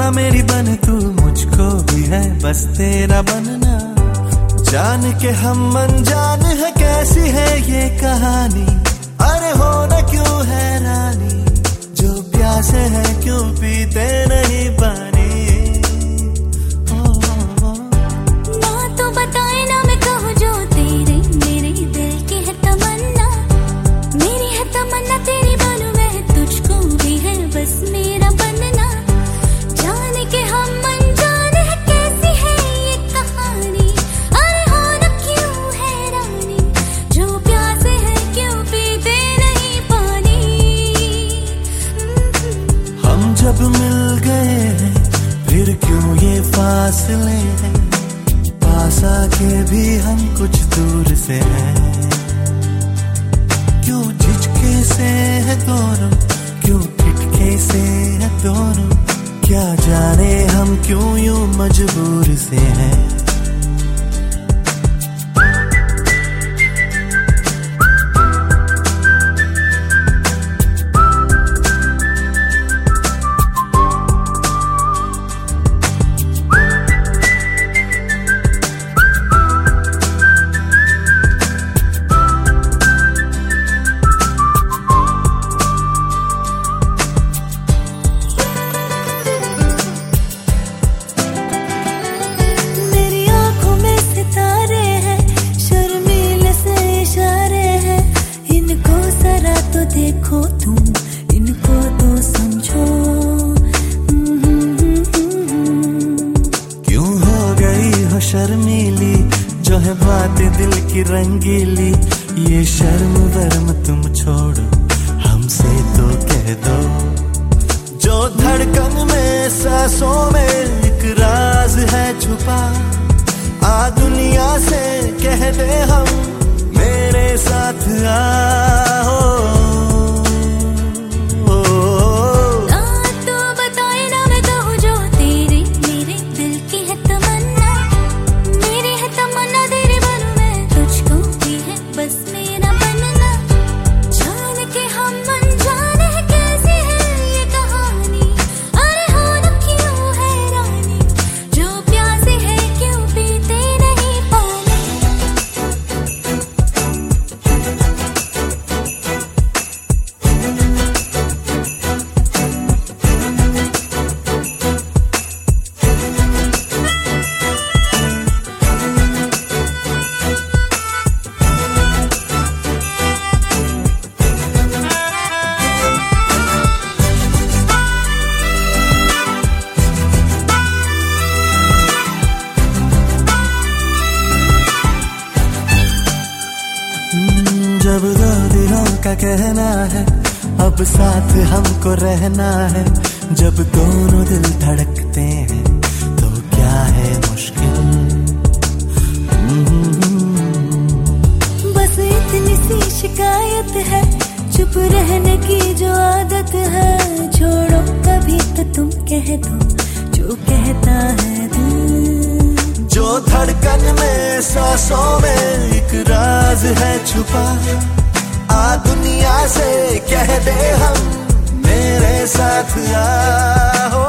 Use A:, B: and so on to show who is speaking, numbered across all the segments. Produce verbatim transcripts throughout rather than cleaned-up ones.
A: तमन्ना मेरी बन तू, मुझको भी है बस तेरा बनना। जान के हम अनजान है, कैसी है ये कहानी। अरे हो न क्यों हैरानी, जो प्यासे है क्यों पीते नहीं पानी। ओ, ओ, ओ।
B: ना तो बताए ना मैं कहूँ जो तेरे मेरे दिल की है तमन्ना। मेरी है तमन्ना तेरी बनूं मैं, तुझको भी है बस मेरा बनना। जान के हम अनजान है, कैसी है ये कहानी। अरे हो न क्यों हैरानी, जो प्यासे है क्यों पीते नहीं पानी।
A: हम जब मिल गए हैं फिर क्यों ये फासले हैं, पास आके भी हम कुछ दूर से हैं। क्यों झिझके से है दोनों, क्यों खिटके से है दोनों, क्या जाने हम क्यों यूं मजबूर से हैं।
B: देखो तुम इनको तो समझो।
A: क्यों हो गई हो शर्मीली, जो है बात दिल की रंगीली। ये शर्म वर्म तुम छोड़ो, हमसे तो कह दो। जो धड़कन में सांसों में एक राज है छुपा, आ दुनिया से कह दे हम मेरे साथ आओ। जब दो दिलों का कहना है अब साथ हमको रहना है। जब दोनों दिल धड़कते हैं तो क्या है मुश्किल।
B: बस इतनी सी शिकायत है, चुप रहने की जो आदत है। छोड़ो कभी तो तुम कह दो जो कहता है दिल।
A: जो धड़कन में सांसों में एक राज है छुपा, आ दुनिया से कह दे हम मेरे साथ आओ।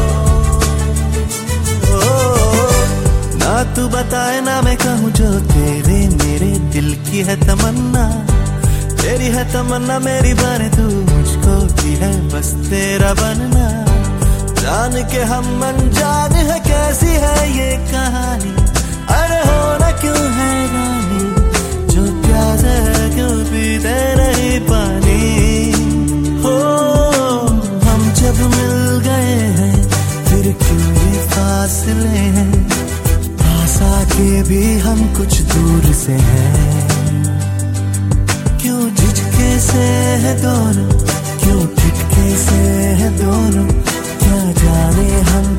A: ना तू बताए ना मैं कहूँ जो तेरे मेरे दिल की है तमन्ना। तेरी है तमन्ना मेरी बने तू, मुझको भी है बस तेरा बनना। जान के हम अनजान है, कैसी है ये कहानी। अरे हो ना क्यों हैरानी, जो प्यास है क्यों पीते नहीं पानी। हो हम जब मिल गए हैं फिर क्यों ये फासले हैं, पास आके भी हम कुछ दूर से हैं। क्यों झिझके से है दोनों, क्यों खिटके से है दोनों, क्या जाने हम